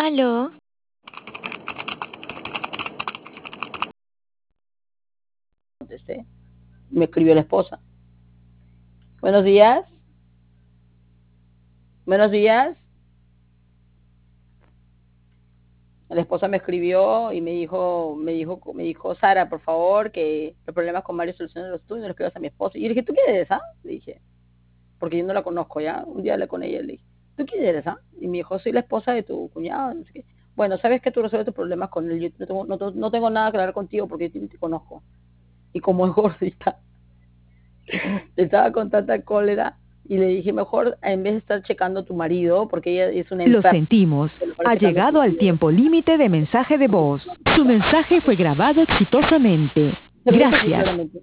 Aló, Contesté. Me escribió la esposa. Buenos días. Buenos días. La esposa me escribió y me dijo, Sara, por favor, que los problemas con Mario solucionen los tuyos, no los escribas a mi esposo. Y yo le dije, ¿tú quién eres, ah? Le dije, porque yo no la conozco ya. Un día hablé con ella y le dije, ¿tú quién eres, ah? Y me dijo, soy la esposa de tu cuñado, no sé qué. Bueno, sabes que tú resuelves tus problemas con él. Yo no tengo nada que hablar contigo porque yo te conozco. Y como es gordita, estaba con tanta cólera y le dije, mejor en vez de estar checando a tu marido, porque ella es una Lo enferma, sentimos. de estar Ha checando a tu llegado al marido. tiempo límite de mensaje de voz. Su mensaje fue grabado exitosamente. Se lo dije así Gracias. claramente.